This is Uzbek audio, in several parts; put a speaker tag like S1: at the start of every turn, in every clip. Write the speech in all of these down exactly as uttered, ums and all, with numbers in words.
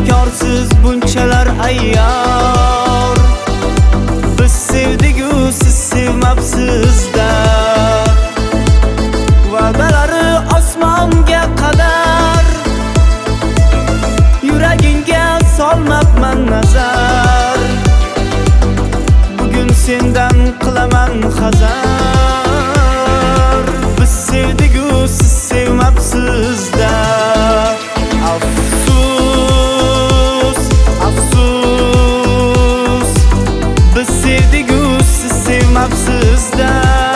S1: inkorsiz bunchalar ayyor. Biz sevdik-u siz sevmabsiz-da. Va'dalari osmonga qadar, yuragingga solmabman nazar. Bugun sendan qilaman hazar. Biz sevdik-u siz sevmabsiz-da. Afsus, afsus, biz sevdik-u siz sevmabsiz-da.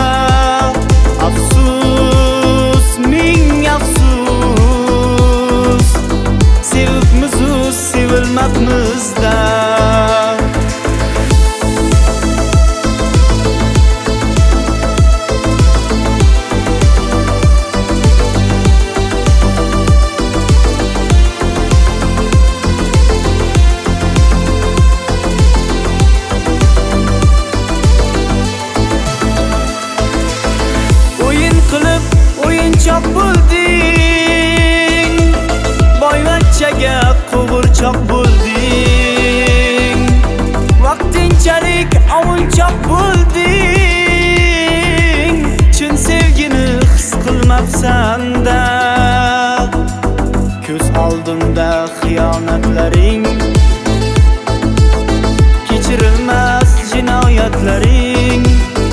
S1: Afsus, ming afsus, sevibmiz-u sevilmabmiz-da. O'yinchoq bo'lding, boyvachchaga qo'g'irchoq bo'lding. Vaqtinchalik ovunchoq bo'lding, chin sevgini his qilmabsan-da. Ko'z oldimda xiyonatlaring, kechirilmas jinoyatlaring.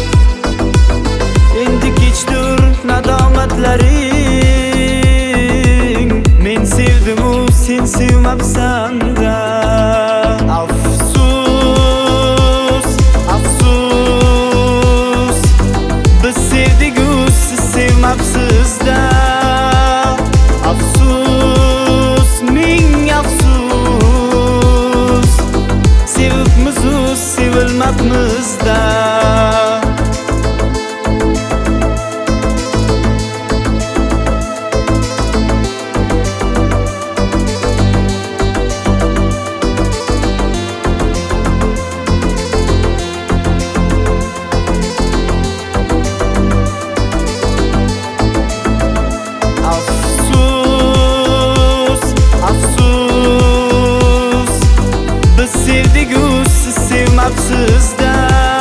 S1: Endi kechdir nadomatlaring. Men sevdim-u sen sevmabsan-da. Afsus, afsus, biz sevdik-u siz sevmabsiz-da. Afsus, ming afsus, sevibmiz-u sevilmabmiz-da. Sevmabsiz-da.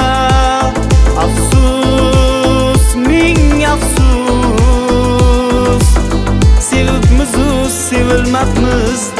S1: Afsus, ming afsus, sevibmiz-u sevilmabmiz-da.